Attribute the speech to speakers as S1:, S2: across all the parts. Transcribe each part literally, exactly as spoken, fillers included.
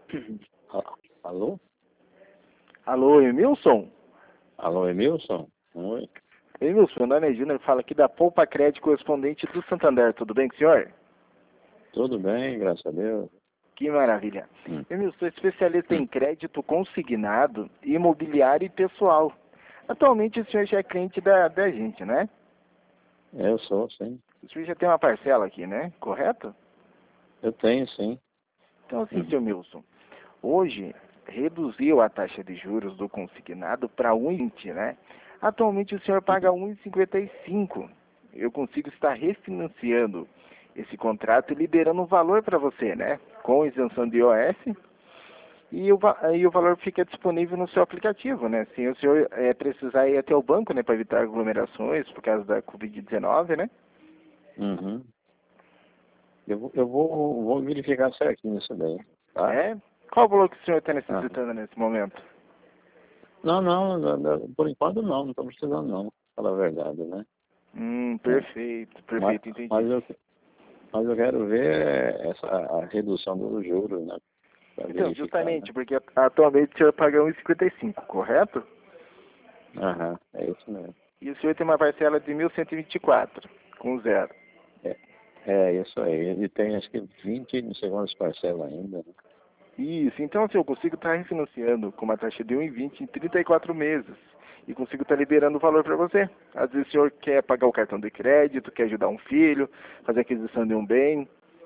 S1: Ah, alô?
S2: Alô, Emilson?
S1: Alô, Emilson? Oi.
S2: Emilson, meu nome é Júnior, fala aqui da Poupa Crédito, correspondente do Santander. Tudo bem com o senhor?
S1: Tudo bem, graças a Deus.
S2: Que maravilha.
S1: Hum.
S2: Emilson, sou especialista em crédito consignado, imobiliário e pessoal. Atualmente o senhor já é cliente da, da gente, né?
S1: Eu sou, sim.
S2: O senhor já tem uma parcela aqui, né? Correto?
S1: Eu tenho, sim.
S2: Então, assim,
S1: Hum.
S2: seu Emilson, hoje reduziu a taxa de juros do consignado para um vírgula vinte, né? Atualmente o senhor paga um vírgula cinquenta e cinco. Eu consigo estar refinanciando esse contrato e liberando um valor para você, né? Com isenção de I O F. E o, va- e o valor fica disponível no seu aplicativo, né? Se o senhor é, precisar ir até o banco, né, para evitar aglomerações por causa da covid dezenove, né?
S1: Uhum. Eu, vou- eu vou, vou verificar certinho isso daí, tá?
S2: É? Qual o valor que o senhor está
S1: Aham.
S2: necessitando nesse momento?
S1: Não, não, não, não, por enquanto não, não estou precisando não, pra falar a verdade, né?
S2: Hum,
S1: É.
S2: perfeito,
S1: Mas,
S2: perfeito, entendi.
S1: mas, eu, mas eu quero ver essa, a redução dos juros, né? Para
S2: Então,
S1: verificar, né?
S2: justamente, porque atualmente o senhor paga um vírgula cinquenta e cinco, correto?
S1: Aham, é isso mesmo.
S2: E o senhor tem uma parcela de mil cento e e vinte e quatro, com zero.
S1: É, é isso aí. Ele tem acho que vinte não sei quantas parcelas ainda, né?
S2: Isso, então assim, eu consigo estar refinanciando com uma taxa de um vírgula vinte em trinta e quatro meses. E consigo estar liberando o valor para você. Às vezes o senhor quer pagar o cartão de crédito, quer ajudar um filho, fazer aquisição de um bem.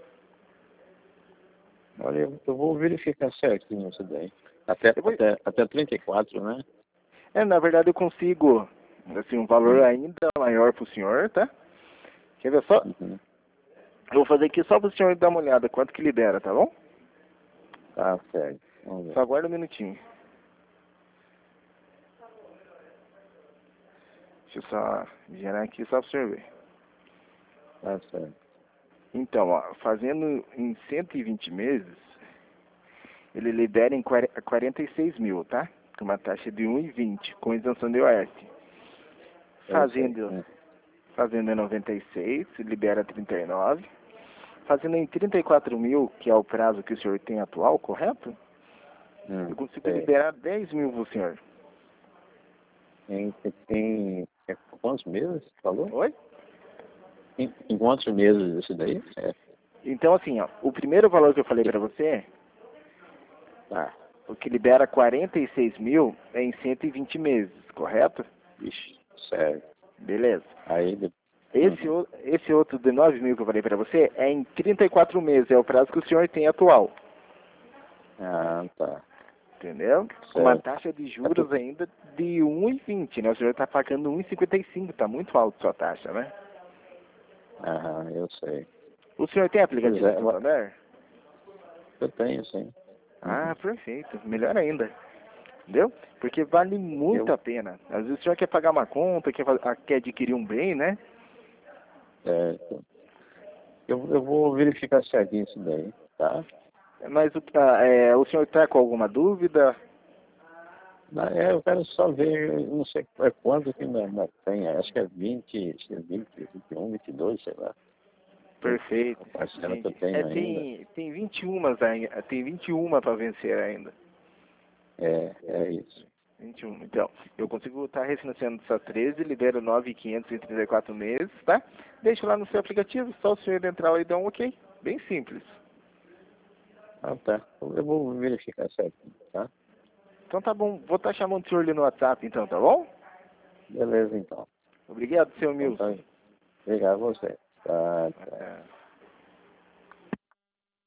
S1: Olha, eu, eu vou verificar certinho isso daí. Até,
S2: Eu vou...
S1: até, até trinta e quatro, né?
S2: É, na verdade eu consigo, assim, um valor
S1: Hum.
S2: ainda maior para o senhor, tá? Quer ver só?
S1: Uhum.
S2: Eu vou fazer aqui só para o senhor dar uma olhada quanto que libera, tá bom?
S1: Tá certo. Vamos ver.
S2: Só aguarda um minutinho. Deixa eu só gerar aqui só para o senhor ver.
S1: Tá certo.
S2: Então, ó, fazendo em cento e vinte meses, ele libera em quarenta e seis mil, tá? Com uma taxa de um vírgula vinte, com isenção de I O F.
S1: Eu sei.
S2: Fazendo,
S1: Hum.
S2: fazendo em noventa e seis, libera trinta e nove. Fazendo em trinta e quatro mil, que é o prazo que o senhor tem atual, correto? Eu
S1: Hum.
S2: consigo
S1: Sei.
S2: liberar dez mil pro senhor.
S1: Em, em, em quantos meses? Falou?
S2: Oi?
S1: Em, em quantos meses isso daí? É.
S2: Então, assim, ó, o primeiro valor que eu falei
S1: E-
S2: para você,
S1: Tá.
S2: o que libera quarenta e seis mil, é em cento e vinte meses, correto?
S1: Ixi, certo.
S2: Beleza.
S1: Aí, de-
S2: Esse,
S1: uhum.
S2: o- esse outro de nove mil que eu falei para você é em trinta e quatro meses, é o prazo que o senhor tem atual.
S1: Ah, tá.
S2: Entendeu? Com uma
S1: Certo.
S2: taxa de
S1: É por...
S2: juros ainda de um vírgula vinte, né? O senhor está pagando um vírgula cinquenta e cinco, está muito alto a sua taxa, né?
S1: Aham, eu sei.
S2: O senhor tem
S1: Pois
S2: aplicativo
S1: é,
S2: do
S1: mas
S2: Santander?
S1: eu tenho, sim.
S2: Ah,
S1: Uhum.
S2: perfeito. Melhor ainda. Entendeu? Porque vale muito
S1: Eu,
S2: a pena. Às vezes o senhor quer pagar uma conta, quer, fa- ah, quer adquirir um bem, né?
S1: certo. Eu, eu vou verificar certinho isso daí, tá?
S2: Mas o, ah, é, o senhor está com alguma dúvida?
S1: Na- É, eu quero só ver, eu não sei é quanto que ainda, ainda tem, acho que é vinte, acho que é vinte, vinte e um, vinte e dois, sei lá. Tem
S2: Perfeito.
S1: a parcela que eu
S2: Entendi. É,
S1: tenho ainda.
S2: tem, tem vinte e um ainda, tem vinte e um para vencer ainda.
S1: É, é isso.
S2: vinte e um. Então, eu consigo estar refinanciando essa treze, libero nove mil e quinhentos em trinta e quatro meses, tá? Deixo lá no seu aplicativo, só o senhor entrar lá e dar um ok. Bem simples.
S1: Ah, tá. Eu vou verificar certinho, tá?
S2: Então tá bom, vou estar chamando o senhor ali no WhatsApp então, tá bom?
S1: Beleza, então.
S2: Obrigado, seu
S1: Então tá.
S2: Milson.
S1: Obrigado a você. Tá, tá.
S2: Até.